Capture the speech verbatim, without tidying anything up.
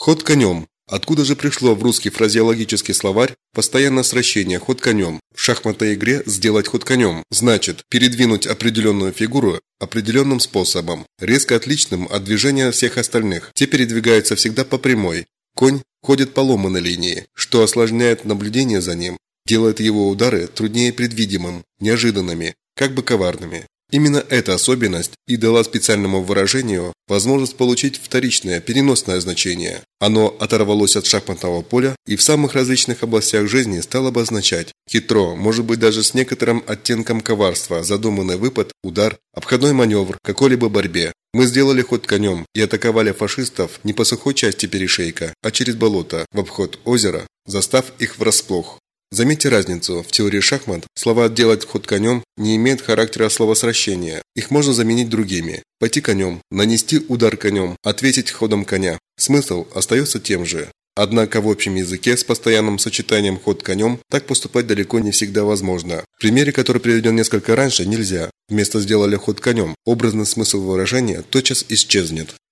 Ход конем. Откуда же пришло в русский фразеологический словарь постоянное сращение «ход конем»? В шахматной игре сделать ход конем значит передвинуть определенную фигуру определенным способом, резко отличным от движения всех остальных. Те передвигаются всегда по прямой. Конь ходит по ломаной линии, что осложняет наблюдение за ним, делает его удары труднее предвидимым, неожиданными, как бы коварными. Именно эта особенность и дала специальному выражению возможность получить вторичное, переносное значение. Оно оторвалось от шахматного поля и в самых различных областях жизни стало обозначать хитро, может быть даже с некоторым оттенком коварства, задуманный выпад, удар, обходной маневр, какой-либо борьбе. Мы сделали ход конем и атаковали фашистов не по сухой части перешейка, а через болото, в обход озера, застав их врасплох. Заметьте разницу. В теории шахмат слова «делать ход конем» не имеют характера словосращения. Их можно заменить другими. Пойти конем, нанести удар конем, ответить ходом коня. Смысл остается тем же. Однако в общем языке с постоянным сочетанием «ход конем» так поступать далеко не всегда возможно. В примере, который приведен несколько раньше, нельзя. Вместо «сделали ход конем» образный смысл выражения тотчас исчезнет.